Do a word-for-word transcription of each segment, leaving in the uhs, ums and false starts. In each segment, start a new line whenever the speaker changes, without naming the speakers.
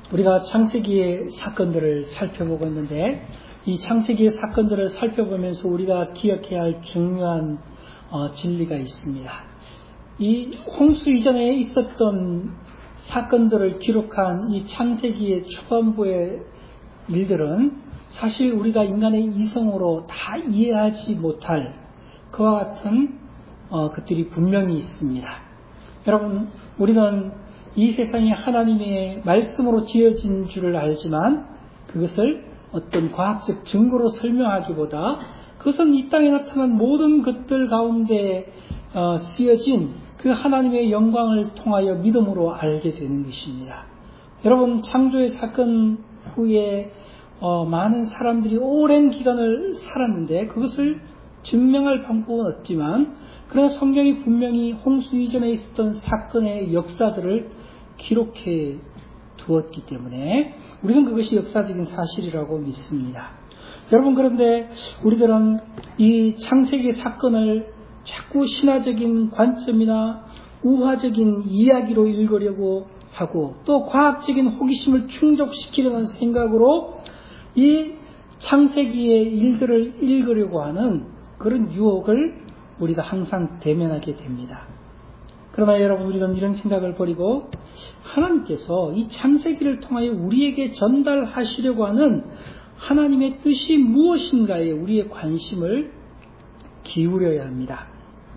우리가 창세기의 사건들을 살펴보고 있는데 이 창세기의 사건들을 살펴보면서 우리가 기억해야 할 중요한 어, 진리가 있습니다. 이 홍수 이전에 있었던 사건들을 기록한 이 창세기의 초반부의 일들은 사실 우리가 인간의 이성으로 다 이해하지 못할 그와 같은 어, 것들이 분명히 있습니다. 여러분, 우리는 이 세상이 하나님의 말씀으로 지어진 줄을 알지만 그것을 어떤 과학적 증거로 설명하기보다 그것은 이 땅에 나타난 모든 것들 가운데 어, 쓰여진 그 하나님의 영광을 통하여 믿음으로 알게 되는 것입니다. 여러분, 창조의 사건 후에 어, 많은 사람들이 오랜 기간을 살았는데 그것을 증명할 방법은 없지만 그러나 성경이 분명히 홍수 이전에 있었던 사건의 역사들을 기록해 두었기 때문에 우리는 그것이 역사적인 사실이라고 믿습니다. 여러분, 그런데 우리들은 이 창세기 사건을 자꾸 신화적인 관점이나 우화적인 이야기로 읽으려고 하고 또 과학적인 호기심을 충족시키려는 생각으로 이 창세기의 일들을 읽으려고 하는 그런 유혹을 우리가 항상 대면하게 됩니다. 그러나 여러분, 우리는 이런 생각을 버리고 하나님께서 이 창세기를 통하여 우리에게 전달하시려고 하는 하나님의 뜻이 무엇인가에 우리의 관심을 기울여야 합니다.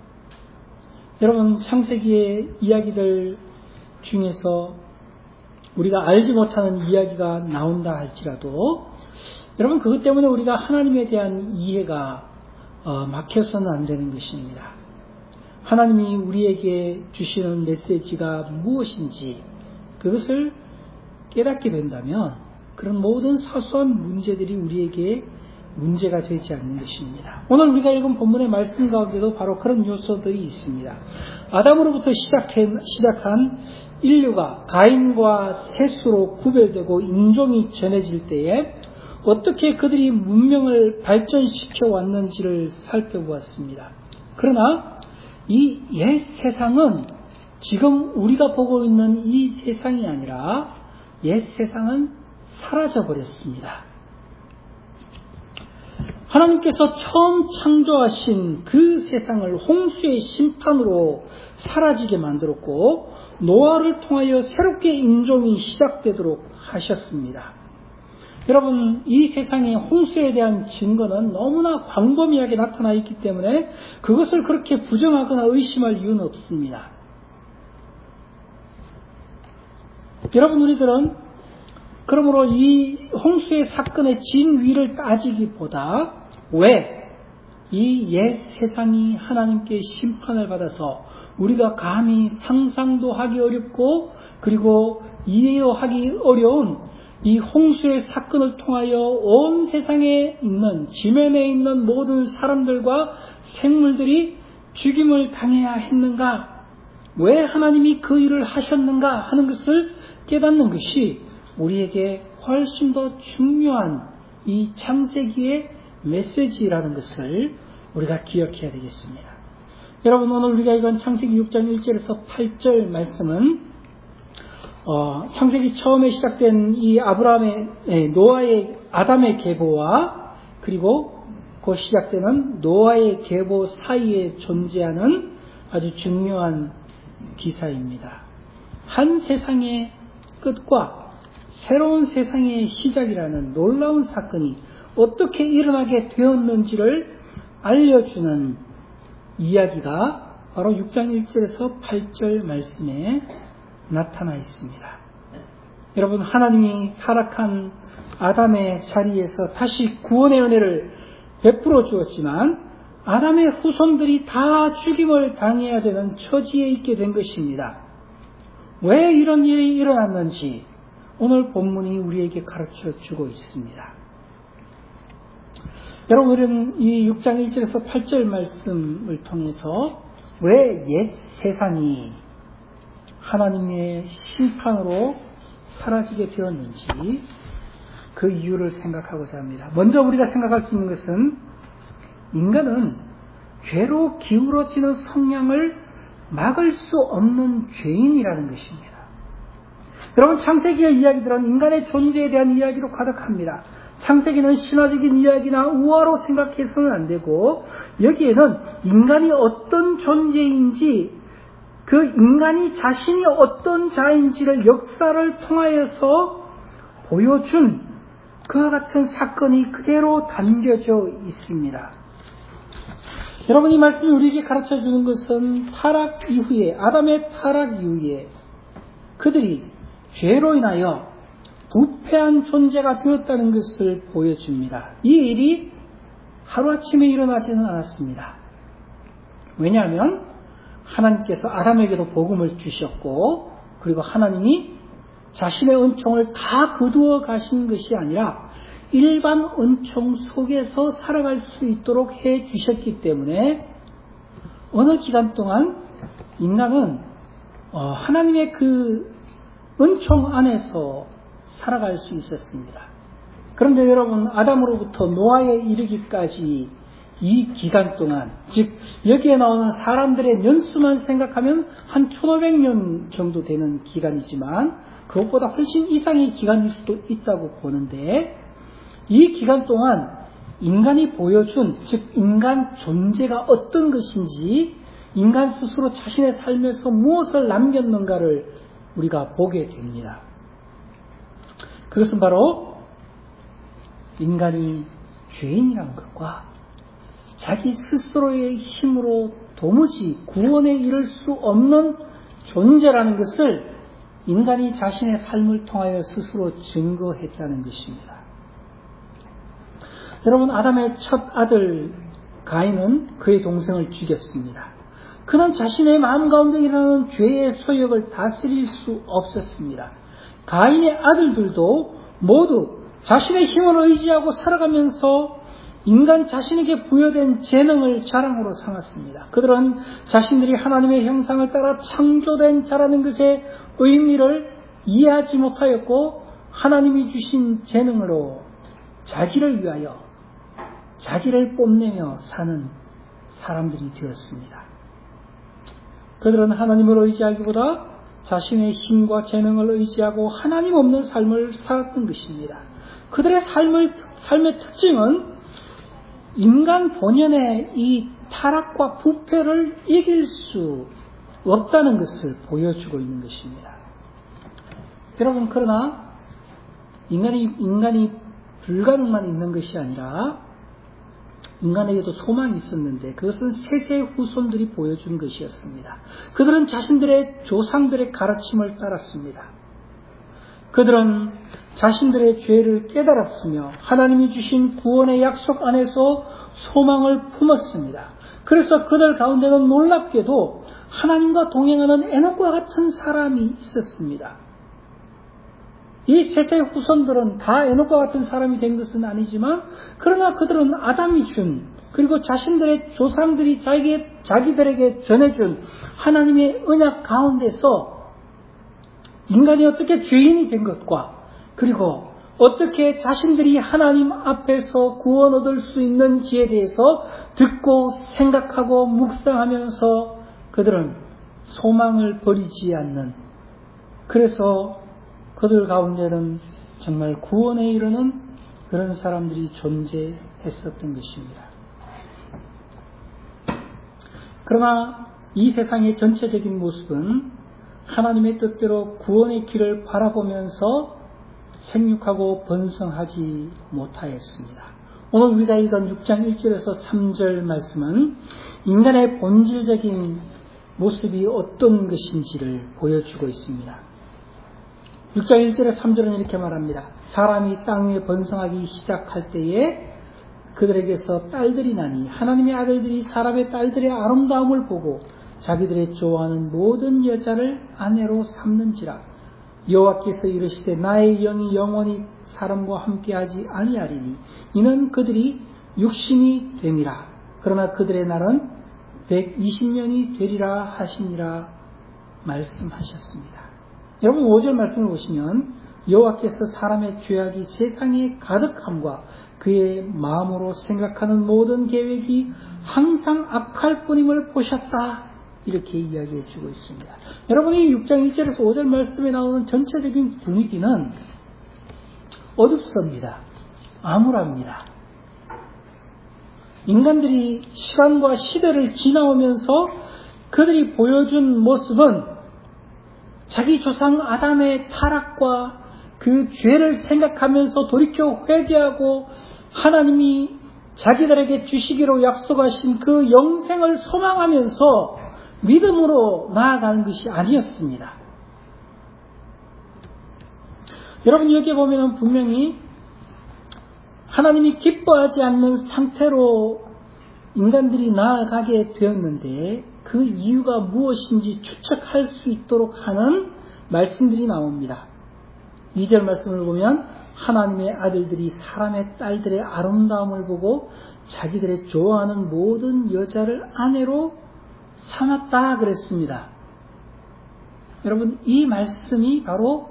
여러분, 창세기의 이야기들 중에서 우리가 알지 못하는 이야기가 나온다 할지라도 여러분, 그것 때문에 우리가 하나님에 대한 이해가 어, 막혀서는 안 되는 것입니다. 하나님이 우리에게 주시는 메시지가 무엇인지 그것을 깨닫게 된다면 그런 모든 사소한 문제들이 우리에게 문제가 되지 않는 것입니다. 오늘 우리가 읽은 본문의 말씀 가운데도 바로 그런 요소들이 있습니다. 아담으로부터 시작한, 시작한 인류가 가인과 셋으로 구별되고 인종이 전해질 때에 어떻게 그들이 문명을 발전시켜 왔는지를 살펴보았습니다. 그러나 이 옛 세상은 지금 우리가 보고 있는 이 세상이 아니라 옛 세상은 사라져 버렸습니다. 하나님께서 처음 창조하신 그 세상을 홍수의 심판으로 사라지게 만들었고 노아를 통하여 새롭게 인종이 시작되도록 하셨습니다. 여러분, 이 세상의 홍수에 대한 증거는 너무나 광범위하게 나타나 있기 때문에 그것을 그렇게 부정하거나 의심할 이유는 없습니다. 여러분, 우리들은 그러므로 이 홍수의 사건의 진위를 따지기보다 왜 이 옛 세상이 하나님께 심판을 받아서 우리가 감히 상상도 하기 어렵고 그리고 이해하기 어려운 이 홍수의 사건을 통하여 온 세상에 있는 지면에 있는 모든 사람들과 생물들이 죽임을 당해야 했는가, 왜 하나님이 그 일을 하셨는가 하는 것을 깨닫는 것이 우리에게 훨씬 더 중요한 이 창세기의 메시지라는 것을 우리가 기억해야 되겠습니다. 여러분, 오늘 우리가 읽은 창세기 육 장 일 절에서 팔 절 말씀은 어, 창세기 처음에 시작된 이 아브라함의, 네, 노아의, 아담의 계보와 그리고 곧 시작되는 노아의 계보 사이에 존재하는 아주 중요한 기사입니다. 한 세상의 끝과 새로운 세상의 시작이라는 놀라운 사건이 어떻게 일어나게 되었는지를 알려주는 이야기가 바로 육 장 일 절에서 팔 절 말씀에 나타나 있습니다. 여러분, 하나님이 타락한 아담의 자리에서 다시 구원의 은혜를 베풀어 주었지만 아담의 후손들이 다 죽임을 당해야 되는 처지에 있게 된 것입니다. 왜 이런 일이 일어났는지 오늘 본문이 우리에게 가르쳐 주고 있습니다. 여러분, 우리는 이 육 장 일 절에서 팔 절 말씀을 통해서 왜 옛 세상이 하나님의 심판으로 사라지게 되었는지 그 이유를 생각하고자 합니다. 먼저 우리가 생각할 수 있는 것은 인간은 죄로 기울어지는 성향을 막을 수 없는 죄인이라는 것입니다. 여러분, 창세기의 이야기들은 인간의 존재에 대한 이야기로 가득합니다. 창세기는 신화적인 이야기나 우화로 생각해서는 안 되고, 여기에는 인간이 어떤 존재인지, 그 인간이 자신이 어떤 자인지를 역사를 통하여서 보여준 그와 같은 사건이 그대로 담겨져 있습니다. 여러분, 이 말씀이 우리에게 가르쳐주는 것은 타락 이후에, 아담의 타락 이후에 그들이 죄로 인하여 부패한 존재가 되었다는 것을 보여줍니다. 이 일이 하루아침에 일어나지는 않았습니다. 왜냐하면 하나님께서 아담에게도 복음을 주셨고, 그리고 하나님이 자신의 은총을 다 거두어 가신 것이 아니라 일반 은총 속에서 살아갈 수 있도록 해 주셨기 때문에 어느 기간 동안 인간은 하나님의 그 은총 안에서 살아갈 수 있었습니다. 그런데 여러분, 아담으로부터 노아에 이르기까지 이 기간 동안, 즉 여기에 나오는 사람들의 연수만 생각하면 한 천오백 년 정도 되는 기간이지만 그것보다 훨씬 이상의 기간일 수도 있다고 보는데, 이 기간 동안 인간이 보여준, 즉 인간 존재가 어떤 것인지, 인간 스스로 자신의 삶에서 무엇을 남겼는가를 우리가 보게 됩니다. 그것은 바로 인간이 죄인이라는 것과 자기 스스로의 힘으로 도무지 구원에 이를 수 없는 존재라는 것을 인간이 자신의 삶을 통하여 스스로 증거했다는 것입니다. 여러분, 아담의 첫 아들 가인은 그의 동생을 죽였습니다. 그는 자신의 마음 가운데 일어나는 죄의 소욕을 다스릴 수 없었습니다. 가인의 아들들도 모두 자신의 힘을 의지하고 살아가면서 인간 자신에게 부여된 재능을 자랑으로 삼았습니다. 그들은 자신들이 하나님의 형상을 따라 창조된 자라는 것의 의미를 이해하지 못하였고, 하나님이 주신 재능으로 자기를 위하여 자기를 뽐내며 사는 사람들이 되었습니다. 그들은 하나님을 의지하기보다 자신의 힘과 재능을 의지하고 하나님 없는 삶을 살았던 것입니다. 그들의 삶을, 삶의 특징은 인간 본연의 이 타락과 부패를 이길 수 없다는 것을 보여주고 있는 것입니다. 여러분, 그러나 인간이, 인간이 불가능만 있는 것이 아니라 인간에게도 소망이 있었는데, 그것은 세세 후손들이 보여준 것이었습니다. 그들은 자신들의 조상들의 가르침을 따랐습니다. 그들은 자신들의 죄를 깨달았으며 하나님이 주신 구원의 약속 안에서 소망을 품었습니다. 그래서 그들 가운데는 놀랍게도 하나님과 동행하는 에녹과 같은 사람이 있었습니다. 이 세세 후손들은 다 에녹과 같은 사람이 된 것은 아니지만, 그러나 그들은 아담이 준, 그리고 자신들의 조상들이 자기, 자기들에게 전해준 하나님의 언약 가운데서 인간이 어떻게 죄인이 된 것과, 그리고 어떻게 자신들이 하나님 앞에서 구원 얻을 수 있는지에 대해서 듣고 생각하고 묵상하면서 그들은 소망을 버리지 않는, 그래서 그들 가운데는 정말 구원에 이르는 그런 사람들이 존재했었던 것입니다. 그러나 이 세상의 전체적인 모습은 하나님의 뜻대로 구원의 길을 바라보면서 생육하고 번성하지 못하였습니다. 오늘 우리가 읽은 육 장 일 절에서 삼 절 말씀은 인간의 본질적인 모습이 어떤 것인지를 보여주고 있습니다. 육 장 일 절에 삼 절은 이렇게 말합니다. 사람이 땅 위에 번성하기 시작할 때에 그들에게서 딸들이 나니 하나님의 아들들이 사람의 딸들의 아름다움을 보고 자기들의 좋아하는 모든 여자를 아내로 삼는지라. 여호와께서 이르시되 나의 영이 영원히 사람과 함께하지 아니하리니 이는 그들이 육신이 됨이라. 그러나 그들의 날은 백이십 년이 되리라 하시니라 말씀하셨습니다. 여러분, 오 절 말씀을 보시면 여호와께서 사람의 죄악이 세상에 가득함과 그의 마음으로 생각하는 모든 계획이 항상 악할 뿐임을 보셨다. 이렇게 이야기해 주고 있습니다. 여러분이 육 장 일 절에서 오 절 말씀에 나오는 전체적인 분위기는 어둡습니다. 암울합니다. 인간들이 시간과 시대를 지나오면서 그들이 보여준 모습은 자기 조상 아담의 타락과 그 죄를 생각하면서 돌이켜 회개하고 하나님이 자기들에게 주시기로 약속하신 그 영생을 소망하면서 믿음으로 나아가는 것이 아니었습니다. 여러분 여기에 보면 분명히 하나님이 기뻐하지 않는 상태로 인간들이 나아가게 되었는데 그 이유가 무엇인지 추측할 수 있도록 하는 말씀들이 나옵니다. 이 절 말씀을 보면 하나님의 아들들이 사람의 딸들의 아름다움을 보고 자기들의 좋아하는 모든 여자를 아내로 삼았다 그랬습니다. 여러분 이 말씀이 바로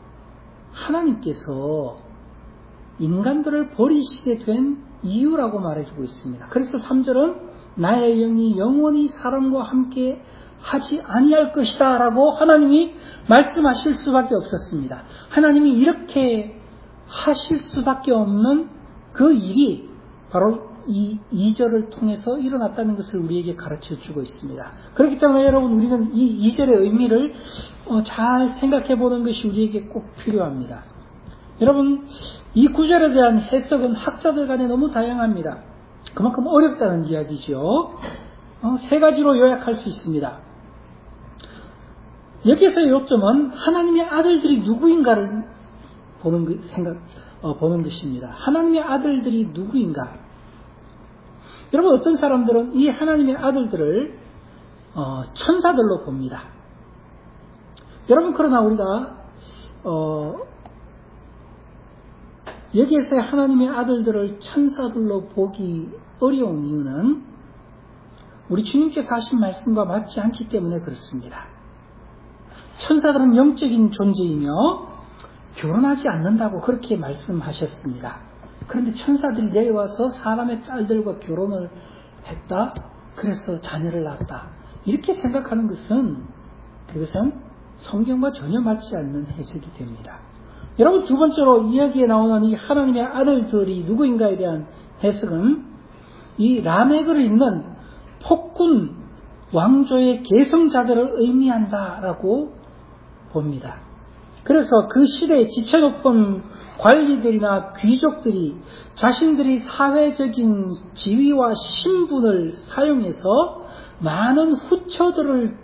하나님께서 인간들을 버리시게 된 이유라고 말해주고 있습니다. 그래서 삼 절은 나의 영이 영원히 사람과 함께 하지 아니할 것이다 라고 하나님이 말씀하실 수밖에 없었습니다. 하나님이 이렇게 하실 수밖에 없는 그 일이 바로 이 이 절을 통해서 일어났다는 것을 우리에게 가르쳐 주고 있습니다. 그렇기 때문에 여러분 우리는 이 이 절의 의미를 잘 생각해 보는 것이 우리에게 꼭 필요합니다. 여러분 이 구절에 대한 해석은 학자들 간에 너무 다양합니다. 그만큼 어렵다는 이야기죠. 어, 세 가지로 요약할 수 있습니다. 여기에서의 요점은 하나님의 아들들이 누구인가를 보는 그 생각, 어, 보는 것입니다. 하나님의 아들들이 누구인가? 여러분 어떤 사람들은 이 하나님의 아들들을 어, 천사들로 봅니다. 여러분 그러나 우리가 어, 여기에서의 하나님의 아들들을 천사들로 보기 어려운 이유는 우리 주님께서 하신 말씀과 맞지 않기 때문에 그렇습니다. 천사들은 영적인 존재이며 결혼하지 않는다고 그렇게 말씀하셨습니다. 그런데 천사들이 내려와서 사람의 딸들과 결혼을 했다. 그래서 자녀를 낳았다. 이렇게 생각하는 것은 그것은 성경과 전혀 맞지 않는 해석이 됩니다. 여러분 두 번째로 이야기에 나오는 이 하나님의 아들들이 누구인가에 대한 해석은 이 라멕을 잇는 폭군 왕조의 계승자들을 의미한다라고 봅니다. 그래서 그 시대에 지체 높은 관리들이나 귀족들이 자신들이 사회적인 지위와 신분을 사용해서 많은 후처들을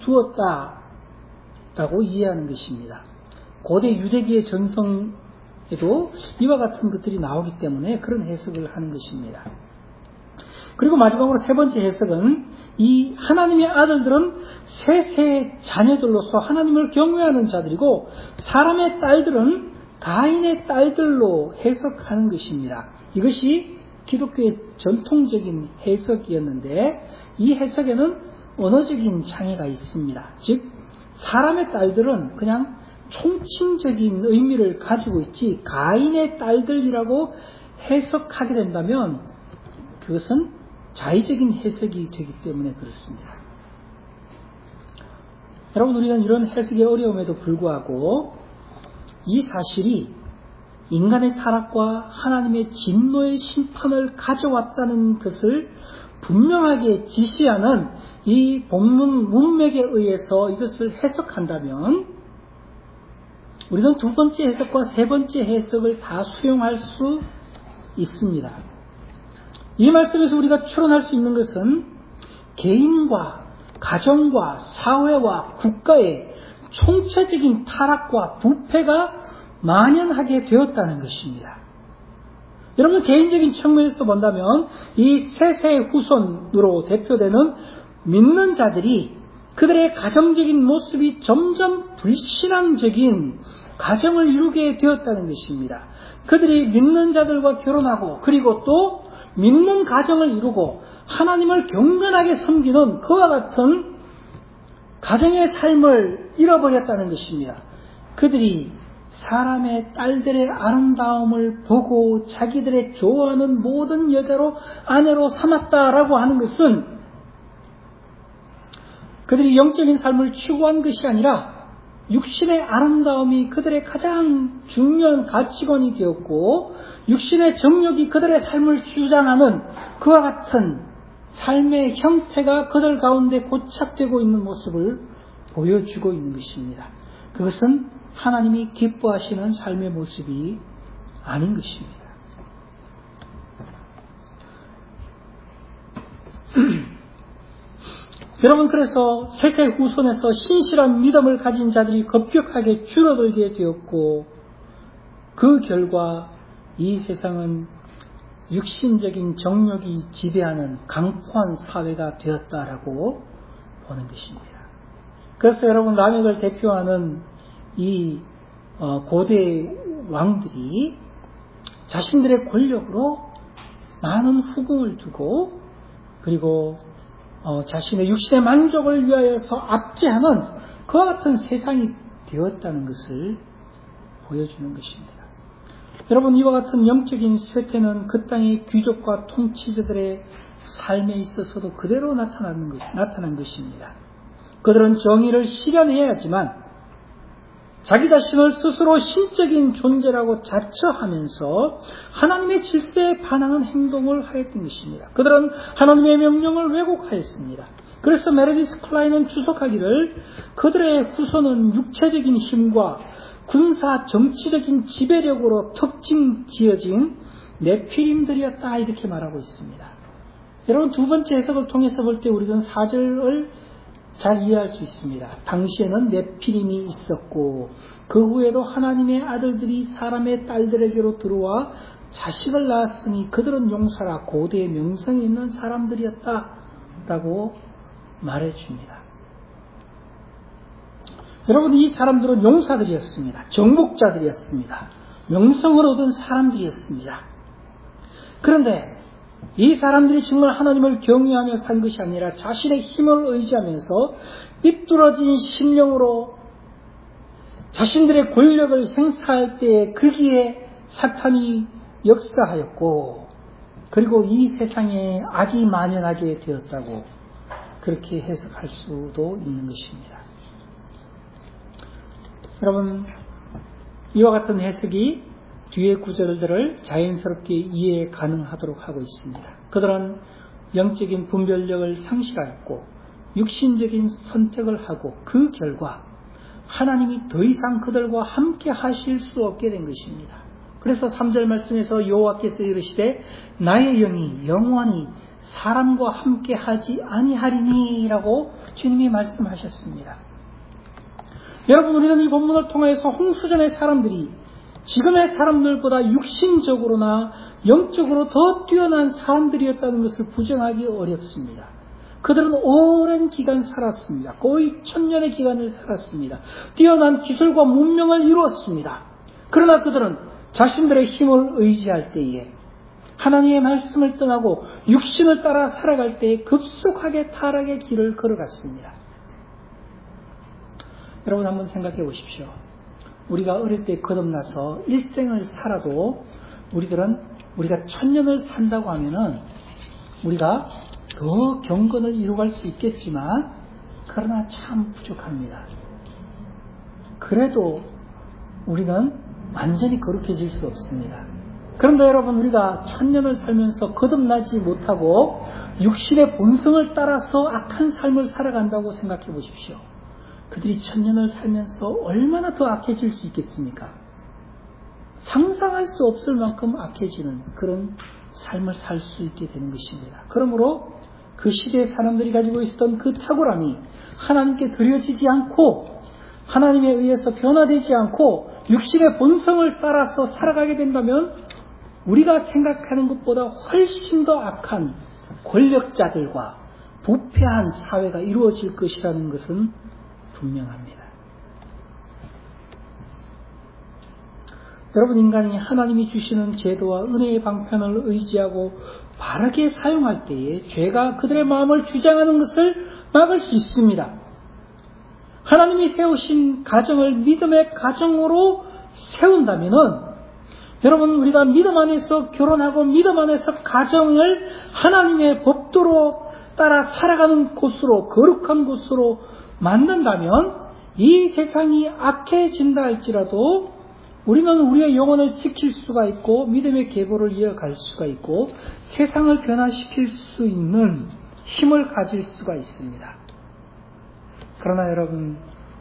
두었다라고 이해하는 것입니다. 고대 유대기의 전성에도 이와 같은 것들이 나오기 때문에 그런 해석을 하는 것입니다. 그리고 마지막으로 세 번째 해석은 이 하나님의 아들들은 셋의 자녀들로서 하나님을 경외하는 자들이고 사람의 딸들은 가인의 딸들로 해석하는 것입니다. 이것이 기독교의 전통적인 해석이었는데 이 해석에는 언어적인 장애가 있습니다. 즉 사람의 딸들은 그냥 총칭적인 의미를 가지고 있지 가인의 딸들이라고 해석하게 된다면 그것은 자의적인 해석이 되기 때문에 그렇습니다. 여러분 우리는 이런 해석의 어려움에도 불구하고 이 사실이 인간의 타락과 하나님의 진노의 심판을 가져왔다는 것을 분명하게 지시하는 이 본문 문맥에 의해서 이것을 해석한다면 우리는 두 번째 해석과 세 번째 해석을 다 수용할 수 있습니다. 이 말씀에서 우리가 추론할 수 있는 것은 개인과 가정과 사회와 국가의 총체적인 타락과 부패가 만연하게 되었다는 것입니다. 여러분 개인적인 측면에서 본다면 이 셋의 후손으로 대표되는 믿는 자들이 그들의 가정적인 모습이 점점 불신앙적인 가정을 이루게 되었다는 것입니다. 그들이 믿는 자들과 결혼하고 그리고 또 믿는 가정을 이루고 하나님을 경건하게 섬기는 그와 같은 가정의 삶을 잃어버렸다는 것입니다. 그들이 사람의 딸들의 아름다움을 보고 자기들의 좋아하는 모든 여자로 아내로 삼았다라고 하는 것은 그들이 영적인 삶을 추구한 것이 아니라 육신의 아름다움이 그들의 가장 중요한 가치관이 되었고 육신의 정욕이 그들의 삶을 주장하는 그와 같은 삶의 형태가 그들 가운데 고착되고 있는 모습을 보여주고 있는 것입니다. 그것은 하나님이 기뻐하시는 삶의 모습이 아닌 것입니다. 여러분, 그래서 세세 후손에서 신실한 믿음을 가진 자들이 급격하게 줄어들게 되었고 그 결과 이 세상은 육신적인 정욕이 지배하는 강포한 사회가 되었다라고 보는 것입니다. 그래서 여러분, 남역을 대표하는 이 고대 왕들이 자신들의 권력으로 많은 후궁을 두고 그리고 어, 자신의 육신의 만족을 위하여서 압제하는 그와 같은 세상이 되었다는 것을 보여주는 것입니다. 여러분, 이와 같은 영적인 쇠퇴는 그 땅의 귀족과 통치자들의 삶에 있어서도 그대로 나타나는 것, 나타난 것입니다. 그들은 정의를 실현해야 하지만 자기 자신을 스스로 신적인 존재라고 자처하면서 하나님의 질서에 반하는 행동을 하였던 것입니다. 그들은 하나님의 명령을 왜곡하였습니다. 그래서 메르디스 클라인은 추석하기를 그들의 후손은 육체적인 힘과 군사 정치적인 지배력으로 특징 지어진 네피림들이었다 이렇게 말하고 있습니다. 여러분, 두 번째 해석을 통해서 볼 때 우리는 사 절을 잘 이해할 수 있습니다. 당시에는 네피림이 있었고 그 후에도 하나님의 아들들이 사람의 딸들에게로 들어와 자식을 낳았으니 그들은 용사라 고대의 명성이 있는 사람들이었다라고 말해줍니다. 여러분, 이 사람들은 용사들이었습니다. 정복자들이었습니다. 명성을 얻은 사람들이었습니다. 그런데 이 사람들이 정말 하나님을 경외하며 산 것이 아니라 자신의 힘을 의지하면서 삐뚤어진 심령으로 자신들의 권력을 행사할 때에 거기에 사탄이 역사하였고 그리고 이 세상에 악이 만연하게 되었다고 그렇게 해석할 수도 있는 것입니다. 여러분, 이와 같은 해석이 뒤의 구절들을 자연스럽게 이해 가능하도록 하고 있습니다. 그들은 영적인 분별력을 상실하였고 육신적인 선택을 하고 그 결과 하나님이 더 이상 그들과 함께 하실 수 없게 된 것입니다. 그래서 삼 절 말씀에서 여호와께서 이르시되 나의 영이 영원히 사람과 함께 하지 아니하리니 라고 주님이 말씀하셨습니다. 여러분, 우리는 이 본문을 통해서 홍수전의 사람들이 지금의 사람들보다 육신적으로나 영적으로 더 뛰어난 사람들이었다는 것을 부정하기 어렵습니다. 그들은 오랜 기간 살았습니다. 거의 천년의 기간을 살았습니다. 뛰어난 기술과 문명을 이루었습니다. 그러나 그들은 자신들의 힘을 의지할 때에 하나님의 말씀을 떠나고 육신을 따라 살아갈 때에 급속하게 타락의 길을 걸어갔습니다. 여러분, 한번 생각해 보십시오. 우리가 어릴 때 거듭나서 일생을 살아도 우리들은 우리가 천년을 산다고 하면은 우리가 더 경건을 이루어갈 수 있겠지만 그러나 참 부족합니다. 그래도 우리는 완전히 거룩해질 수 없습니다. 그런데 여러분, 우리가 천년을 살면서 거듭나지 못하고 육신의 본성을 따라서 악한 삶을 살아간다고 생각해 보십시오. 그들이 천년을 살면서 얼마나 더 악해질 수 있겠습니까? 상상할 수 없을 만큼 악해지는 그런 삶을 살 수 있게 되는 것입니다. 그러므로 그 시대의 사람들이 가지고 있었던 그 탁월함이 하나님께 드려지지 않고 하나님에 의해서 변화되지 않고 육신의 본성을 따라서 살아가게 된다면 우리가 생각하는 것보다 훨씬 더 악한 권력자들과 부패한 사회가 이루어질 것이라는 것은 분명합니다. 여러분, 인간이 하나님이 주시는 제도와 은혜의 방편을 의지하고 바르게 사용할 때에 죄가 그들의 마음을 주장하는 것을 막을 수 있습니다. 하나님이 세우신 가정을 믿음의 가정으로 세운다면은 여러분, 우리가 믿음 안에서 결혼하고 믿음 안에서 가정을 하나님의 법도로 따라 살아가는 곳으로, 거룩한 곳으로 만든다면 이 세상이 악해진다 할지라도 우리는 우리의 영혼을 지킬 수가 있고 믿음의 계보를 이어갈 수가 있고 세상을 변화시킬 수 있는 힘을 가질 수가 있습니다. 그러나 여러분,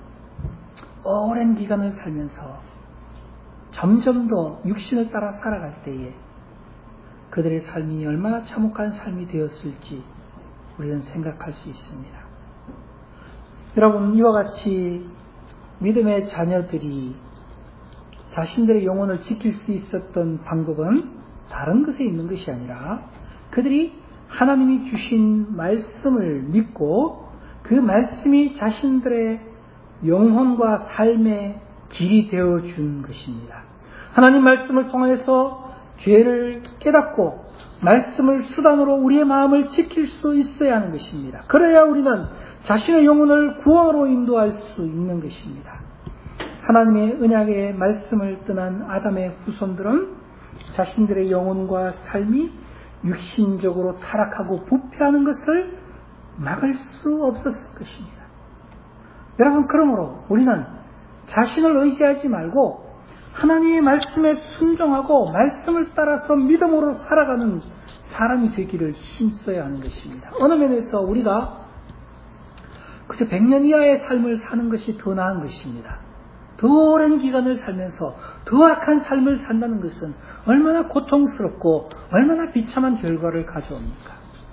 오랜 기간을 살면서 점점 더 육신을 따라 살아갈 때에 그들의 삶이 얼마나 참혹한 삶이 되었을지 우리는 생각할 수 있습니다. 여러분, 이와 같이 믿음의 자녀들이 자신들의 영혼을 지킬 수 있었던 방법은 다른 것에 있는 것이 아니라 그들이 하나님이 주신 말씀을 믿고 그 말씀이 자신들의 영혼과 삶의 길이 되어준 것입니다. 하나님 말씀을 통해서 죄를 깨닫고 말씀을 수단으로 우리의 마음을 지킬 수 있어야 하는 것입니다. 그래야 우리는 자신의 영혼을 구원으로 인도할 수 있는 것입니다. 하나님의 언약의 말씀을 떠난 아담의 후손들은 자신들의 영혼과 삶이 육신적으로 타락하고 부패하는 것을 막을 수 없었을 것입니다. 여러분, 그러므로 우리는 자신을 의지하지 말고 하나님의 말씀에 순종하고 말씀을 따라서 믿음으로 살아가는 사람이 되기를 힘써야 하는 것입니다. 어느 면에서 우리가 그저 백 년 이하의 삶을 사는 것이 더 나은 것입니다. 더 오랜 기간을 살면서 더 악한 삶을 산다는 것은 얼마나 고통스럽고 얼마나 비참한 결과를 가져옵니까?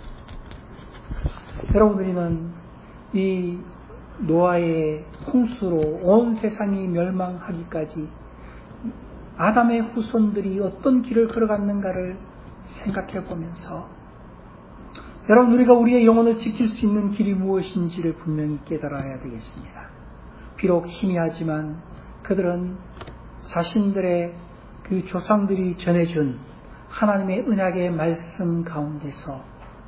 여러분, 우리는 이 노아의 홍수로 온 세상이 멸망하기까지 아담의 후손들이 어떤 길을 걸어갔는가를 생각해 보면서 여러분, 우리가 우리의 영혼을 지킬 수 있는 길이 무엇인지를 분명히 깨달아야 되겠습니다. 비록 희미하지만 그들은 자신들의 그 조상들이 전해준 하나님의 언약의 말씀 가운데서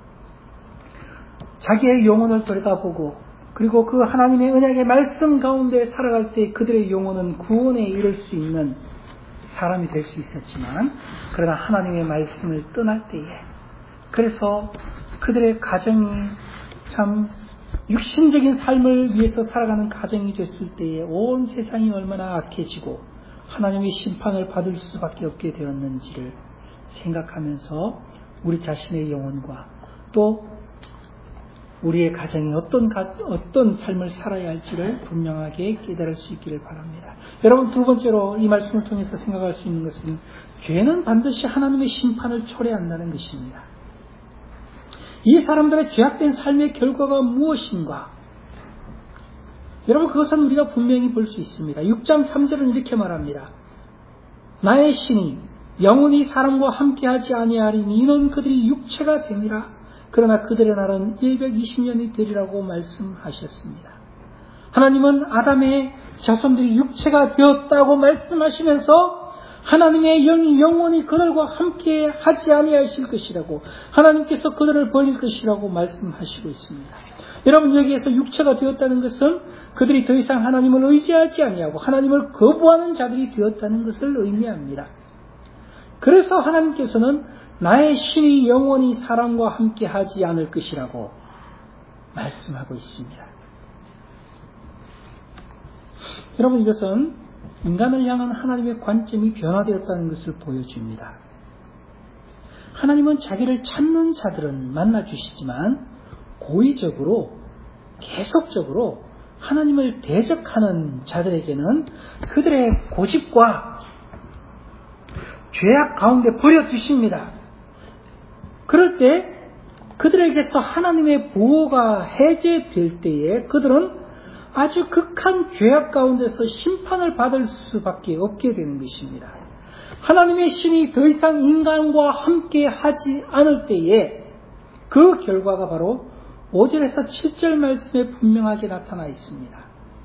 자기의 영혼을 들여다보고 그리고 그 하나님의 언약의 말씀 가운데 살아갈 때 그들의 영혼은 구원에 이를 수 있는 사람이 될 수 있었지만 그러나 하나님의 말씀을 떠날 때에 그래서 그들의 가정이 참 육신적인 삶을 위해서 살아가는 가정이 됐을 때에 온 세상이 얼마나 악해지고 하나님의 심판을 받을 수밖에 없게 되었는지를 생각하면서 우리 자신의 영혼과 또 우리의 가정이 어떤, 어떤 삶을 살아야 할지를 분명하게 깨달을 수 있기를 바랍니다. 여러분, 두 번째로 이 말씀을 통해서 생각할 수 있는 것은 죄는 반드시 하나님의 심판을 초래한다는 것입니다. 이 사람들의 죄악된 삶의 결과가 무엇인가? 여러분, 그것은 우리가 분명히 볼 수 있습니다. 육 장 삼 절은 이렇게 말합니다. 나의 신이 영원히 사람과 함께하지 아니하리니 이는 그들이 육체가 되니라. 그러나 그들의 날은 백이십 년이 되리라고 말씀하셨습니다. 하나님은 아담의 자손들이 육체가 되었다고 말씀하시면서 하나님의 영이 영원히 그들과 함께 하지 아니하실 것이라고 하나님께서 그들을 버릴 것이라고 말씀하시고 있습니다. 여러분, 여기에서 육체가 되었다는 것은 그들이 더 이상 하나님을 의지하지 아니하고 하나님을 거부하는 자들이 되었다는 것을 의미합니다. 그래서 하나님께서는 나의 신이 영원히 사람과 함께 하지 않을 것이라고 말씀하고 있습니다. 여러분, 이것은 인간을 향한 하나님의 관점이 변화되었다는 것을 보여줍니다. 하나님은 자기를 찾는 자들은 만나주시지만 고의적으로 계속적으로 하나님을 대적하는 자들에게는 그들의 고집과 죄악 가운데 버려두십니다. 그럴 때 그들에게서 하나님의 보호가 해제될 때에 그들은 아주 극한 죄악 가운데서 심판을 받을 수밖에 없게 되는 것입니다. 하나님의 신이 더 이상 인간과 함께 하지 않을 때에 그 결과가 바로 오 절에서 칠 절 말씀에 분명하게 나타나 있습니다.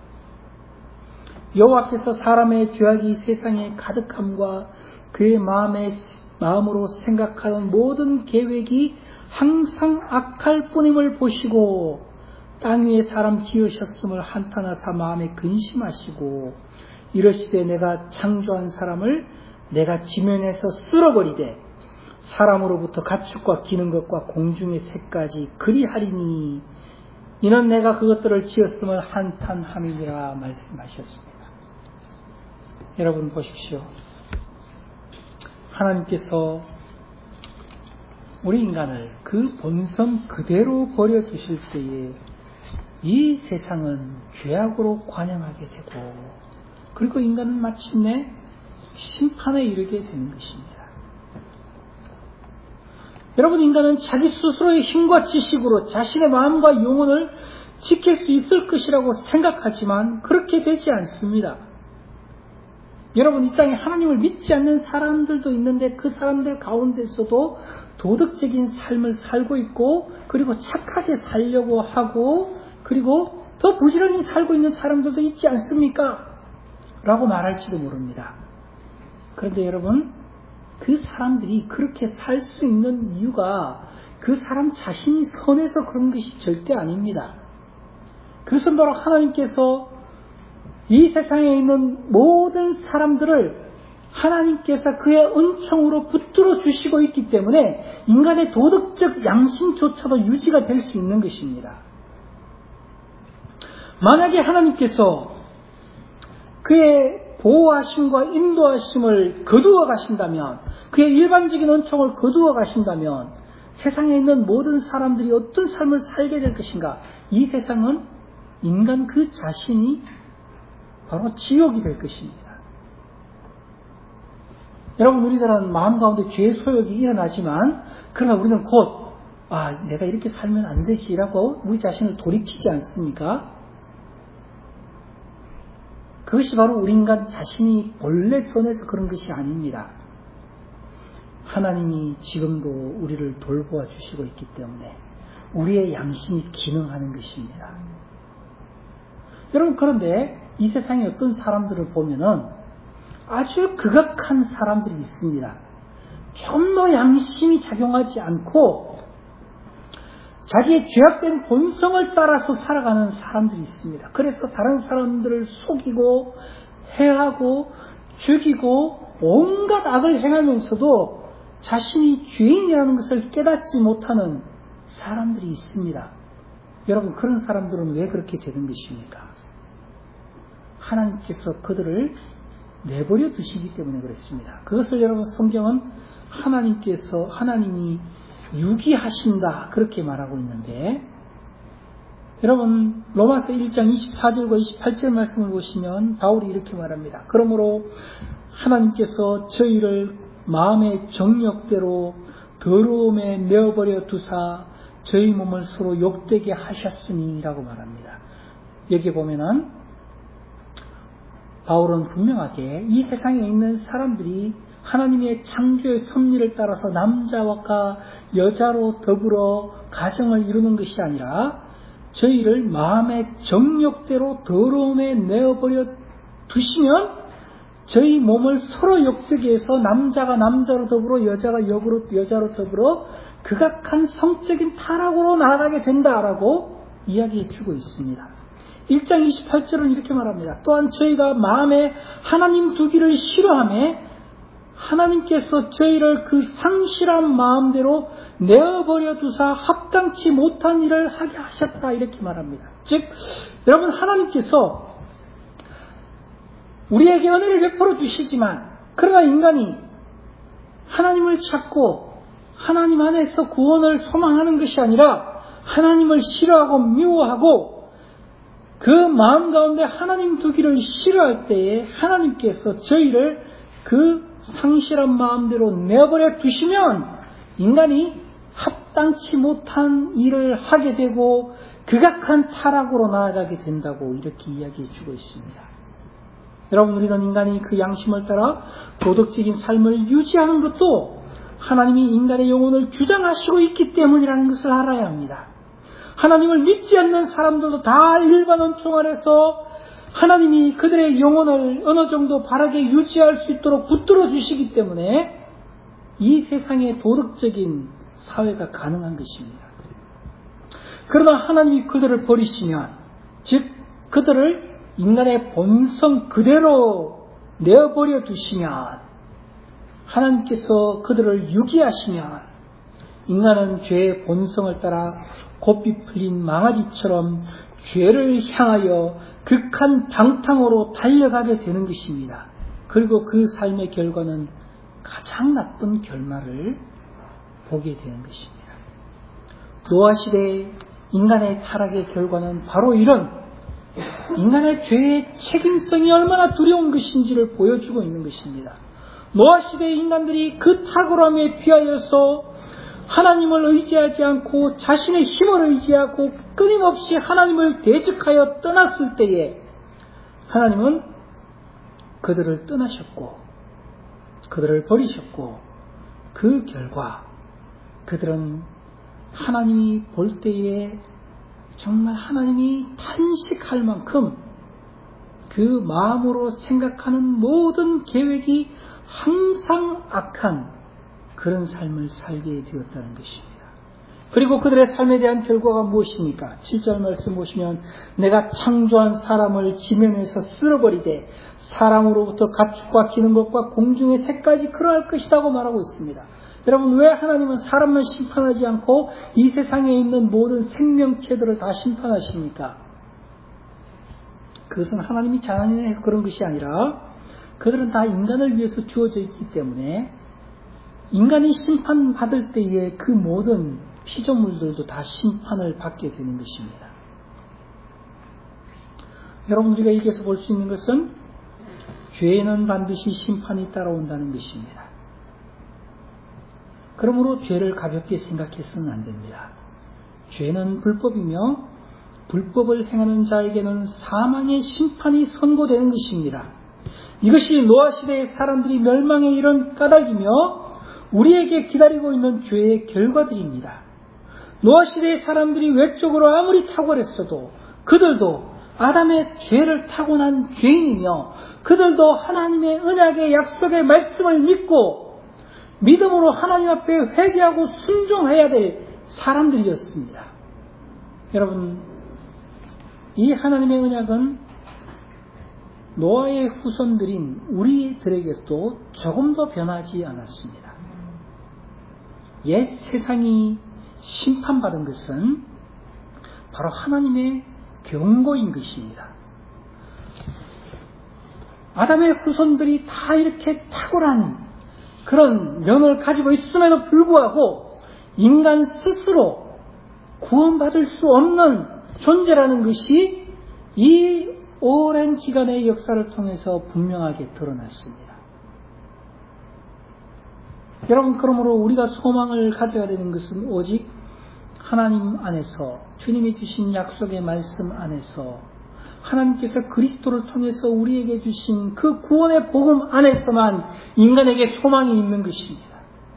여호와께서 사람의 죄악이 세상에 가득함과 그의 마음에, 마음으로 생각하는 모든 계획이 항상 악할 뿐임을 보시고 땅 위에 사람 지으셨음을 한탄하사 마음에 근심하시고 이러시되 내가 창조한 사람을 내가 지면에서 쓸어버리되 사람으로부터 가축과 기는 것과 공중의 새까지 그리하리니 이는 내가 그것들을 지었음을 한탄함이니라 말씀하셨습니다. 여러분 보십시오. 하나님께서 우리 인간을 그 본성 그대로 버려두실 때에 이 세상은 죄악으로 관영하게 되고 그리고 인간은 마침내 심판에 이르게 되는 것입니다. 여러분, 인간은 자기 스스로의 힘과 지식으로 자신의 마음과 영혼을 지킬 수 있을 것이라고 생각하지만 그렇게 되지 않습니다. 여러분, 이 땅에 하나님을 믿지 않는 사람들도 있는데 그 사람들 가운데서도 도덕적인 삶을 살고 있고 그리고 착하게 살려고 하고 그리고 더 부지런히 살고 있는 사람들도 있지 않습니까? 라고 말할지도 모릅니다. 그런데 여러분, 그 사람들이 그렇게 살 수 있는 이유가 그 사람 자신이 선해서 그런 것이 절대 아닙니다. 그것은 바로 하나님께서 이 세상에 있는 모든 사람들을 하나님께서 그의 은총으로 붙들어 주시고 있기 때문에 인간의 도덕적 양심조차도 유지가 될 수 있는 것입니다. 만약에 하나님께서 그의 보호하심과 인도하심을 거두어 가신다면, 그의 일반적인 은총을 거두어 가신다면 세상에 있는 모든 사람들이 어떤 삶을 살게 될 것인가? 이 세상은 인간 그 자신이 바로 지옥이 될 것입니다. 여러분, 우리들은 마음 가운데 죄의 소욕이 일어나지만 그러나 우리는 곧 아, 내가 이렇게 살면 안 되지라고 우리 자신을 돌이키지 않습니까? 그것이 바로 우리 인간 자신이 본래 선해서 그런 것이 아닙니다. 하나님이 지금도 우리를 돌보아 주시고 있기 때문에 우리의 양심이 기능하는 것입니다. 여러분, 그런데 이 세상에 어떤 사람들을 보면은 아주 극악한 사람들이 있습니다. 좀 더 양심이 작용하지 않고 자기의 죄악된 본성을 따라서 살아가는 사람들이 있습니다. 그래서 다른 사람들을 속이고 해하고 죽이고 온갖 악을 행하면서도 자신이 죄인이라는 것을 깨닫지 못하는 사람들이 있습니다. 여러분, 그런 사람들은 왜 그렇게 되는 것입니까? 하나님께서 그들을 내버려 두시기 때문에 그렇습니다. 그것을 여러분, 성경은 하나님께서 하나님이 유기하신다 그렇게 말하고 있는데, 여러분 로마서 일 장 이십사 절과 이십팔 절 말씀을 보시면 바울이 이렇게 말합니다. 그러므로 하나님께서 저희를 마음의 정욕대로 더러움에 내어버려 두사 저희 몸을 서로 욕되게 하셨으니 라고 말합니다. 여기 보면은 바울은 분명하게 이 세상에 있는 사람들이 하나님의 창조의 섭리를 따라서 남자와 여자로 더불어 가정을 이루는 것이 아니라 저희를 마음의 정욕대로 더러움에 내어버려 두시면 저희 몸을 서로 욕되게 해서 남자가 남자로 더불어 여자가 여자로, 여자로 더불어 극악한 성적인 타락으로 나아가게 된다라고 이야기해 주고 있습니다. 일 장 이십팔 절은 이렇게 말합니다. 또한 저희가 마음에 하나님 두기를 싫어하며 하나님께서 저희를 그 상실한 마음대로 내어버려 두사 합당치 못한 일을 하게 하셨다 이렇게 말합니다. 즉 여러분, 하나님께서 우리에게 은혜를 베풀어 주시지만 그러나 인간이 하나님을 찾고 하나님 안에서 구원을 소망하는 것이 아니라 하나님을 싫어하고 미워하고 그 마음 가운데 하나님 두기를 싫어할 때에 하나님께서 저희를 그 상실한 마음대로 내버려 두시면 인간이 합당치 못한 일을 하게 되고 극악한 타락으로 나아가게 된다고 이렇게 이야기해 주고 있습니다. 여러분, 우리는 인간이 그 양심을 따라 도덕적인 삶을 유지하는 것도 하나님이 인간의 영혼을 규정하시고 있기 때문이라는 것을 알아야 합니다. 하나님을 믿지 않는 사람들도 다 일반 은총 안에서 하나님이 그들의 영혼을 어느 정도 바르게 유지할 수 있도록 붙들어 주시기 때문에 이 세상의 도덕적인 사회가 가능한 것입니다. 그러나 하나님이 그들을 버리시면, 즉 그들을 인간의 본성 그대로 내어버려 두시면 하나님께서 그들을 유기하시면 인간은 죄의 본성을 따라 곱비 풀린 망아지처럼 죄를 향하여 극한 방탕으로 달려가게 되는 것입니다. 그리고 그 삶의 결과는 가장 나쁜 결말을 보게 되는 것입니다. 노아 시대의 인간의 타락의 결과는 바로 이런 인간의 죄의 책임성이 얼마나 두려운 것인지를 보여주고 있는 것입니다. 노아 시대의 인간들이 그 탁월함에 비하여서 하나님을 의지하지 않고 자신의 힘을 의지하고 끊임없이 하나님을 대적하여 떠났을 때에 하나님은 그들을 떠나셨고 그들을 버리셨고 그 결과 그들은 하나님이 볼 때에 정말 하나님이 탄식할 만큼 그 마음으로 생각하는 모든 계획이 항상 악한 그런 삶을 살게 되었다는 것입니다. 그리고 그들의 삶에 대한 결과가 무엇입니까? 칠 절 말씀 보시면 내가 창조한 사람을 지면에서 쓸어버리되 사람으로부터 가축과 기는 것과 공중의 새까지 그러할 것이라고 말하고 있습니다. 여러분, 왜 하나님은 사람만 심판하지 않고 이 세상에 있는 모든 생명체들을 다 심판하십니까? 그것은 하나님이 자연에 그런 것이 아니라 그들은 다 인간을 위해서 주어져 있기 때문에 인간이 심판받을 때에 그 모든 피조물들도 다 심판을 받게 되는 것입니다. 여러분, 우리가 여기에서 볼 수 있는 것은 죄에는 반드시 심판이 따라온다는 것입니다. 그러므로 죄를 가볍게 생각해서는 안 됩니다. 죄는 불법이며 불법을 행하는 자에게는 사망의 심판이 선고되는 것입니다. 이것이 노아 시대의 사람들이 멸망에 이른 까닭이며 우리에게 기다리고 있는 죄의 결과들입니다. 노아 시대의 사람들이 외적으로 아무리 탁월했어도 그들도 아담의 죄를 타고난 죄인이며 그들도 하나님의 언약의 약속의 말씀을 믿고 믿음으로 하나님 앞에 회개하고 순종해야 될 사람들이었습니다. 여러분, 이 하나님의 언약은 노아의 후손들인 우리들에게도 조금 더 변하지 않았습니다. 옛 세상이 심판받은 것은 바로 하나님의 경고인 것입니다. 아담의 후손들이 다 이렇게 탁월한 그런 면을 가지고 있음에도 불구하고 인간 스스로 구원받을 수 없는 존재라는 것이 이 오랜 기간의 역사를 통해서 분명하게 드러났습니다. 여러분, 그러므로 우리가 소망을 가져야 되는 것은 오직 하나님 안에서 주님이 주신 약속의 말씀 안에서 하나님께서 그리스도를 통해서 우리에게 주신 그 구원의 복음 안에서만 인간에게 소망이 있는 것입니다.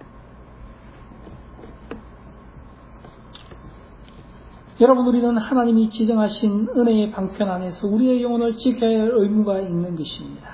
여러분, 우리는 하나님이 지정하신 은혜의 방편 안에서 우리의 영혼을 지켜야 할 의무가 있는 것입니다.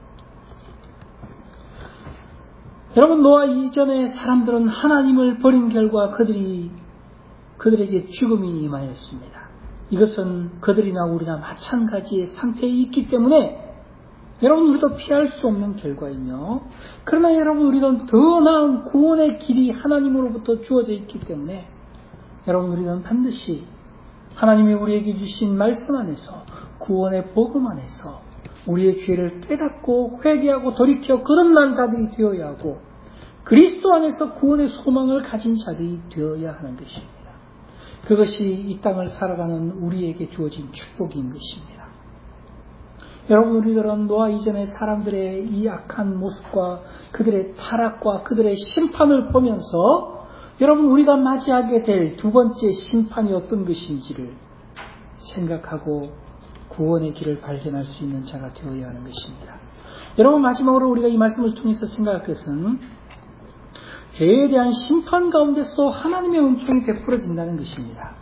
여러분, 노아 이전의 사람들은 하나님을 버린 결과 그들이 그들에게 죽음이 임하였습니다. 이것은 그들이나 우리나 마찬가지의 상태에 있기 때문에 여러분, 우리도 피할 수 없는 결과이며, 그러나 여러분, 우리는 더 나은 구원의 길이 하나님으로부터 주어져 있기 때문에 여러분, 우리는 반드시 하나님이 우리에게 주신 말씀 안에서 구원의 복음 안에서 우리의 죄를 깨닫고 회개하고 돌이켜 거듭난 자들이 되어야 하고 그리스도 안에서 구원의 소망을 가진 자들이 되어야 하는 것입니다. 그것이 이 땅을 살아가는 우리에게 주어진 축복인 것입니다. 여러분, 우리들은 노아 이전의 사람들의 이 악한 모습과 그들의 타락과 그들의 심판을 보면서 여러분, 우리가 맞이하게 될 두 번째 심판이 어떤 것인지를 생각하고 구원의 길을 발견할 수 있는 자가 되어야 하는 것입니다. 여러분, 마지막으로 우리가 이 말씀을 통해서 생각할 것은 죄에 대한 심판 가운데서 하나님의 은총이 베풀어진다는 것입니다.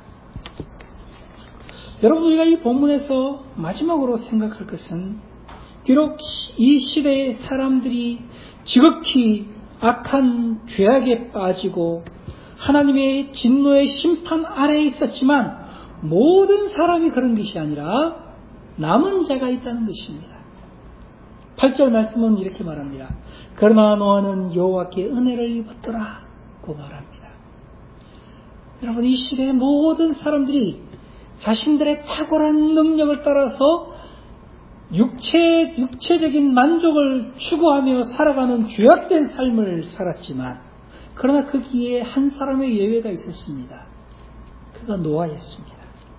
여러분, 우리가 이 본문에서 마지막으로 생각할 것은 비록 이 시대의 사람들이 지극히 악한 죄악에 빠지고 하나님의 진노의 심판 아래에 있었지만 모든 사람이 그런 것이 아니라 남은 자가 있다는 것입니다. 팔 절 말씀은 이렇게 말합니다. 그러나 노아는 여호와께 은혜를 입었더라고 말합니다. 여러분, 이 시대의 모든 사람들이 자신들의 탁월한 능력을 따라서 육체, 육체적인 만족을 추구하며 살아가는 죄악된 삶을 살았지만, 그러나 거기에 한 사람의 예외가 있었습니다. 그가 노아였습니다.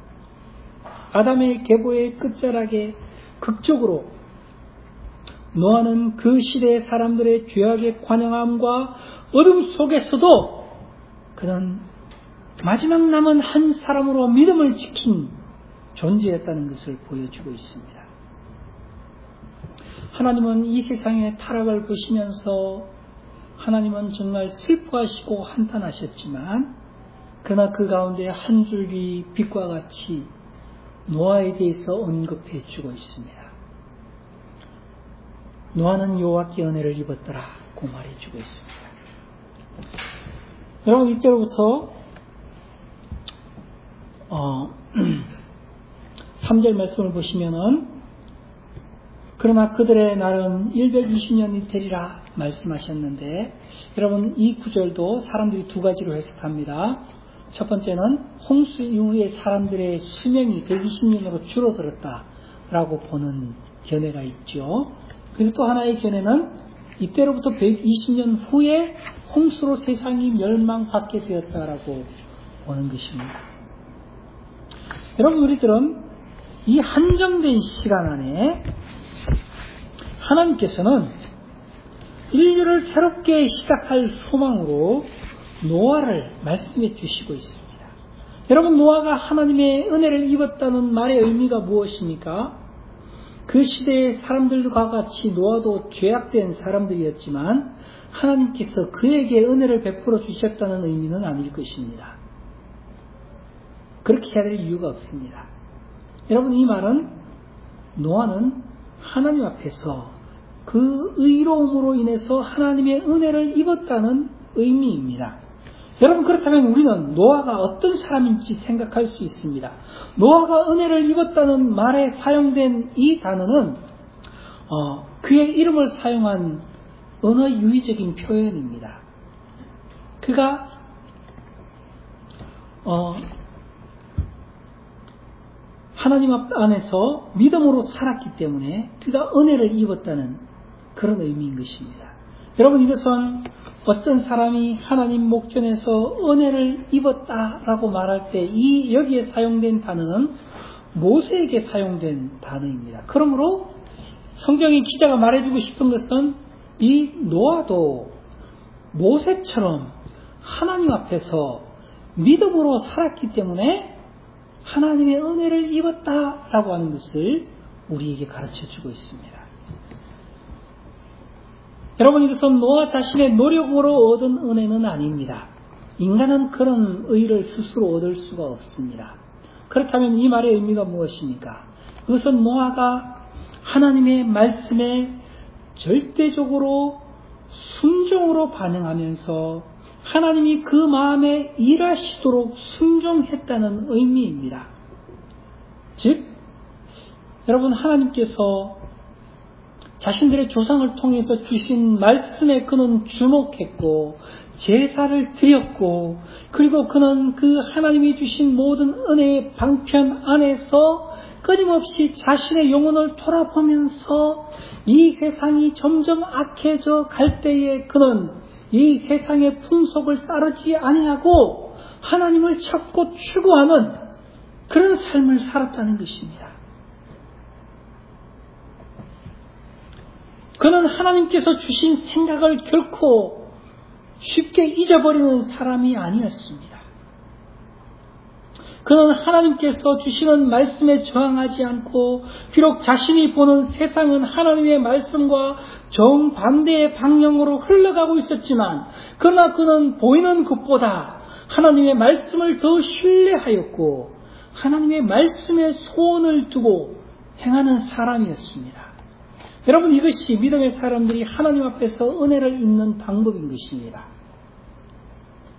아담의 계보의 끝자락에 극적으로 노아는 그 시대의 사람들의 죄악의 관영함과 어둠 속에서도 그는 마지막 남은 한 사람으로 믿음을 지킨 존재였다는 것을 보여주고 있습니다. 하나님은 이 세상의 타락을 보시면서 하나님은 정말 슬퍼하시고 한탄하셨지만, 그러나 그 가운데 한 줄기 빛과 같이 노아에 대해서 언급해 주고 있습니다. 노아는 여호와께 은혜를 입었더라고 말해주고 있습니다. 여러분, 이때로부터 어, 삼 절 말씀을 보시면은 그러나 그들의 날은 백이십 년이 되리라 말씀하셨는데, 여러분, 이 구절도 사람들이 두 가지로 해석합니다. 첫 번째는 홍수 이후에 사람들의 수명이 백이십 년으로 줄어들었다라고 보는 견해가 있죠. 그리고 또 하나의 견해는 이때로부터 백이십 년 후에 홍수로 세상이 멸망받게 되었다라고 보는 것입니다. 여러분, 우리들은 이 한정된 시간 안에 하나님께서는 인류를 새롭게 시작할 소망으로 노아를 말씀해 주시고 있습니다. 여러분, 노아가 하나님의 은혜를 입었다는 말의 의미가 무엇입니까? 그 시대의 사람들과 같이 노아도 죄악된 사람들이었지만 하나님께서 그에게 은혜를 베풀어 주셨다는 의미는 아닐 것입니다. 그렇게 해야 될 이유가 없습니다. 여러분, 이 말은 노아는 하나님 앞에서 그 의로움으로 인해서 하나님의 은혜를 입었다는 의미입니다. 여러분, 그렇다면 우리는 노아가 어떤 사람인지 생각할 수 있습니다. 노아가 은혜를 입었다는 말에 사용된 이 단어는 어, 그의 이름을 사용한 언어 유의적인 표현입니다. 그가 어, 하나님 안에서 믿음으로 살았기 때문에 그가 은혜를 입었다는 그런 의미인 것입니다. 여러분, 이것은 어떤 사람이 하나님 목전에서 은혜를 입었다라고 말할 때 이 여기에 사용된 단어는 모세에게 사용된 단어입니다. 그러므로 성경의 기자가 말해주고 싶은 것은 이 노아도 모세처럼 하나님 앞에서 믿음으로 살았기 때문에 하나님의 은혜를 입었다라고 하는 것을 우리에게 가르쳐주고 있습니다. 여러분, 이것은 노아 자신의 노력으로 얻은 은혜는 아닙니다. 인간은 그런 의를 스스로 얻을 수가 없습니다. 그렇다면 이 말의 의미가 무엇입니까? 그것은 노아가 하나님의 말씀에 절대적으로 순종으로 반응하면서 하나님이 그 마음에 일하시도록 순종했다는 의미입니다. 즉, 여러분, 하나님께서 자신들의 조상을 통해서 주신 말씀에 그는 주목했고 제사를 드렸고, 그리고 그는 그 하나님이 주신 모든 은혜의 방편 안에서 끊임없이 자신의 영혼을 돌아보면서 이 세상이 점점 악해져 갈 때에 그는 이 세상의 풍속을 따르지 아니하고 하나님을 찾고 추구하는 그런 삶을 살았다는 것입니다. 그는 하나님께서 주신 생각을 결코 쉽게 잊어버리는 사람이 아니었습니다. 그는 하나님께서 주시는 말씀에 저항하지 않고, 비록 자신이 보는 세상은 하나님의 말씀과 정반대의 방향으로 흘러가고 있었지만, 그러나 그는 보이는 것보다 하나님의 말씀을 더 신뢰하였고 하나님의 말씀에 소원을 두고 행하는 사람이었습니다. 여러분, 이것이 믿음의 사람들이 하나님 앞에서 은혜를 입는 방법인 것입니다.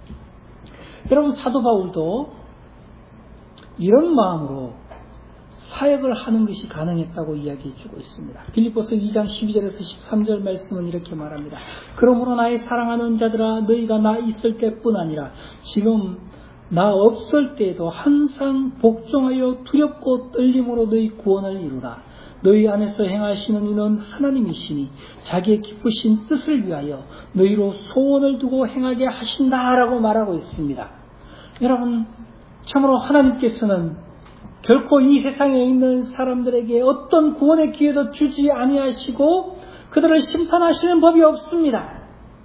여러분, 사도 바울도 이런 마음으로 사역을 하는 것이 가능했다고 이야기해 주고 있습니다. 빌립보서 이 장 십이 절에서 십삼 절 말씀은 이렇게 말합니다. 그러므로 나의 사랑하는 자들아 너희가 나 있을 때뿐 아니라 지금 나 없을 때에도 항상 복종하여 두렵고 떨림으로 너희 구원을 이루라. 너희 안에서 행하시는 이는 하나님이시니 자기의 기쁘신 뜻을 위하여 너희로 소원을 두고 행하게 하신다라고 말하고 있습니다. 여러분, 참으로 하나님께서는 결코 이 세상에 있는 사람들에게 어떤 구원의 기회도 주지 아니하시고 그들을 심판하시는 법이 없습니다.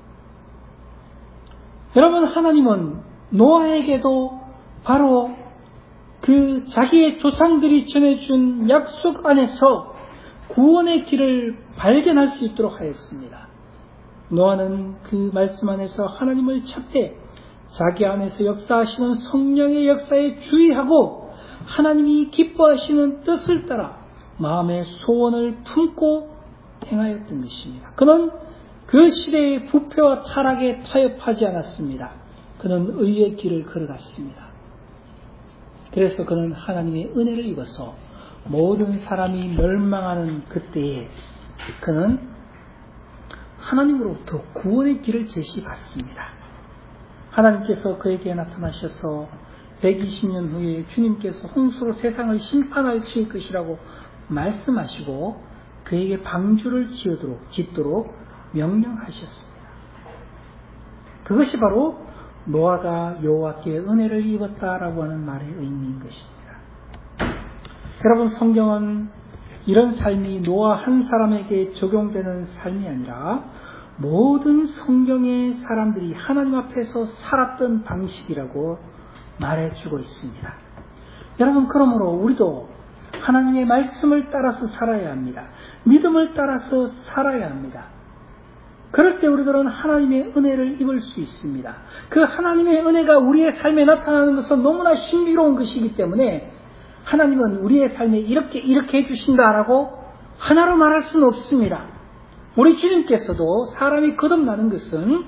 여러분, 하나님은 노아에게도 바로 그 자기의 조상들이 전해준 약속 안에서 구원의 길을 발견할 수 있도록 하였습니다. 노아는 그 말씀 안에서 하나님을 찾되 자기 안에서 역사하시는 성령의 역사에 주의하고 하나님이 기뻐하시는 뜻을 따라 마음의 소원을 품고 행하였던 것입니다. 그는 그 시대의 부패와 타락에 타협하지 않았습니다. 그는 의의 길을 걸어갔습니다. 그래서 그는 하나님의 은혜를 입어서 모든 사람이 멸망하는 그때에 그는 하나님으로부터 구원의 길을 제시받습니다. 하나님께서 그에게 나타나셔서 백이십 년 후에 주님께서 홍수로 세상을 심판할 것이라고 말씀하시고 그에게 방주를 지어도록, 짓도록 명령하셨습니다. 그것이 바로 노아가 여호와께 은혜를 입었다라고 하는 말의 의미인 것입니다. 여러분, 성경은 이런 삶이 노아 한 사람에게 적용되는 삶이 아니라 모든 성경의 사람들이 하나님 앞에서 살았던 방식이라고 말해주고 있습니다. 여러분, 그러므로 우리도 하나님의 말씀을 따라서 살아야 합니다. 믿음을 따라서 살아야 합니다. 그럴 때 우리들은 하나님의 은혜를 입을 수 있습니다. 그 하나님의 은혜가 우리의 삶에 나타나는 것은 너무나 신비로운 것이기 때문에 하나님은 우리의 삶에 이렇게 이렇게 해주신다라고 하나로 말할 수는 없습니다. 우리 주님께서도 사람이 거듭나는 것은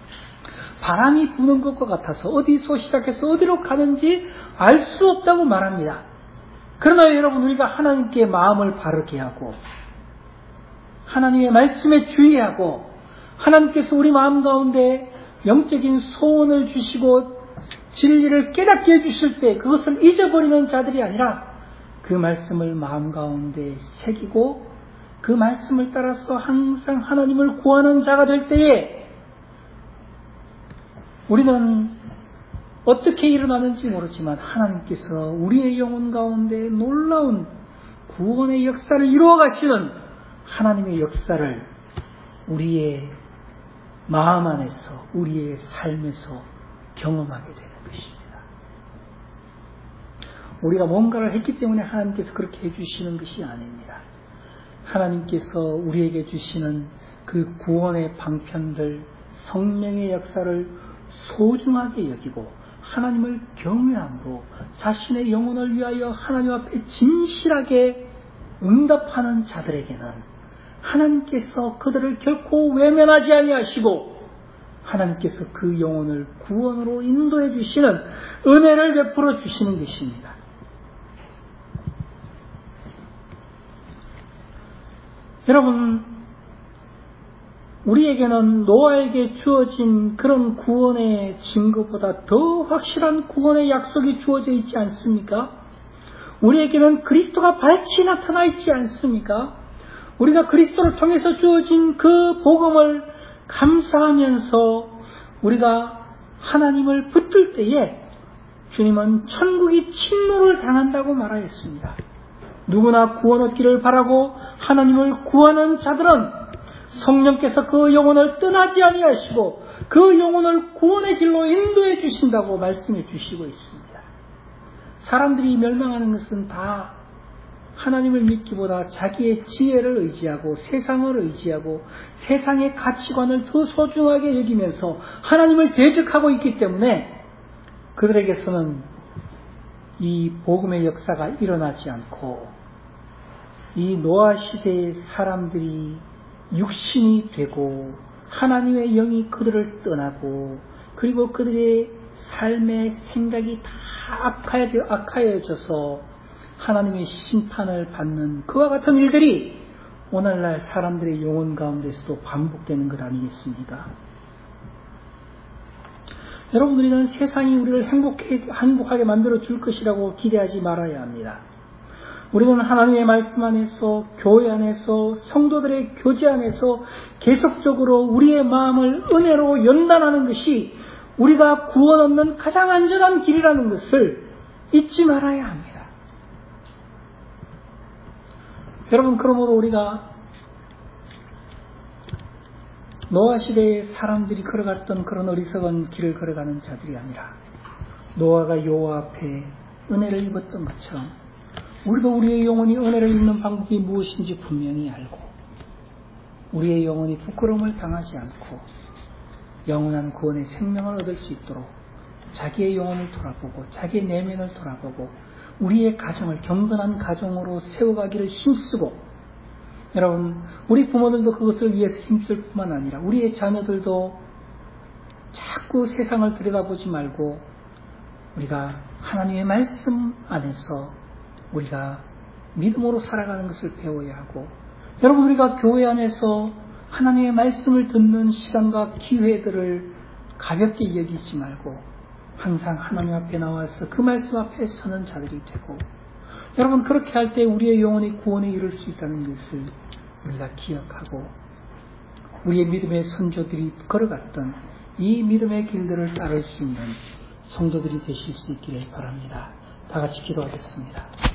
바람이 부는 것과 같아서 어디서 시작해서 어디로 가는지 알 수 없다고 말합니다. 그러나 여러분, 우리가 하나님께 마음을 바르게 하고 하나님의 말씀에 주의하고 하나님께서 우리 마음 가운데 영적인 소원을 주시고 진리를 깨닫게 해주실 때 그것을 잊어버리는 자들이 아니라 그 말씀을 마음 가운데 새기고 그 말씀을 따라서 항상 하나님을 구하는 자가 될 때에 우리는 어떻게 일어나는지 모르지만 하나님께서 우리의 영혼 가운데 놀라운 구원의 역사를 이루어 가시는 하나님의 역사를 우리의 마음 안에서 우리의 삶에서 경험하게 되는 것입니다. 우리가 뭔가를 했기 때문에 하나님께서 그렇게 해주시는 것이 아닙니다. 하나님께서 우리에게 주시는 그 구원의 방편들, 성령의 역사를 소중하게 여기고 하나님을 경외함으로 자신의 영혼을 위하여 하나님 앞에 진실하게 응답하는 자들에게는 하나님께서 그들을 결코 외면하지 아니하시고 하나님께서 그 영혼을 구원으로 인도해 주시는 은혜를 베풀어 주시는 것입니다. 여러분, 우리에게는 노아에게 주어진 그런 구원의 증거보다 더 확실한 구원의 약속이 주어져 있지 않습니까? 우리에게는 그리스도가 밝히 나타나 있지 않습니까? 우리가 그리스도를 통해서 주어진 그 복음을 감사하면서 우리가 하나님을 붙들 때에 주님은 천국이 침노를 당한다고 말하였습니다. 누구나 구원 얻기를 바라고 하나님을 구하는 자들은 성령께서 그 영혼을 떠나지 아니하시고 그 영혼을 구원의 길로 인도해 주신다고 말씀해 주시고 있습니다. 사람들이 멸망하는 것은 다 하나님을 믿기보다 자기의 지혜를 의지하고 세상을 의지하고 세상의 가치관을 더 소중하게 여기면서 하나님을 대적하고 있기 때문에 그들에게서는 이 복음의 역사가 일어나지 않고 이 노아 시대의 사람들이 육신이 되고 하나님의 영이 그들을 떠나고 그리고 그들의 삶의 생각이 다 악하여져서 하나님의 심판을 받는 그와 같은 일들이 오늘날 사람들의 영혼 가운데서도 반복되는 것 아니겠습니까? 여러분, 우리는 세상이 우리를 행복해, 행복하게 만들어 줄 것이라고 기대하지 말아야 합니다. 우리는 하나님의 말씀 안에서, 교회 안에서, 성도들의 교제 안에서 계속적으로 우리의 마음을 은혜로 연단하는 것이 우리가 구원 얻는 가장 안전한 길이라는 것을 잊지 말아야 합니다. 여러분, 그러므로 우리가 노아 시대의 사람들이 걸어갔던 그런 어리석은 길을 걸어가는 자들이 아니라 노아가 여호와 앞에 은혜를 입었던 것처럼 우리도 우리의 영혼이 은혜를 입는 방법이 무엇인지 분명히 알고 우리의 영혼이 부끄러움을 당하지 않고 영원한 구원의 생명을 얻을 수 있도록 자기의 영혼을 돌아보고 자기의 내면을 돌아보고 우리의 가정을 경건한 가정으로 세워가기를 힘쓰고, 여러분, 우리 부모들도 그것을 위해서 힘쓸 뿐만 아니라 우리의 자녀들도 자꾸 세상을 들여다보지 말고 우리가 하나님의 말씀 안에서 우리가 믿음으로 살아가는 것을 배워야 하고, 여러분, 우리가 교회 안에서 하나님의 말씀을 듣는 시간과 기회들을 가볍게 여기지 말고 항상 하나님 앞에 나와서 그 말씀 앞에 서는 자들이 되고, 여러분, 그렇게 할 때 우리의 영혼이 구원에 이를 수 있다는 것을 우리가 기억하고 우리의 믿음의 선조들이 걸어갔던 이 믿음의 길들을 따를 수 있는 성도들이 되실 수 있기를 바랍니다. 다 같이 기도하겠습니다.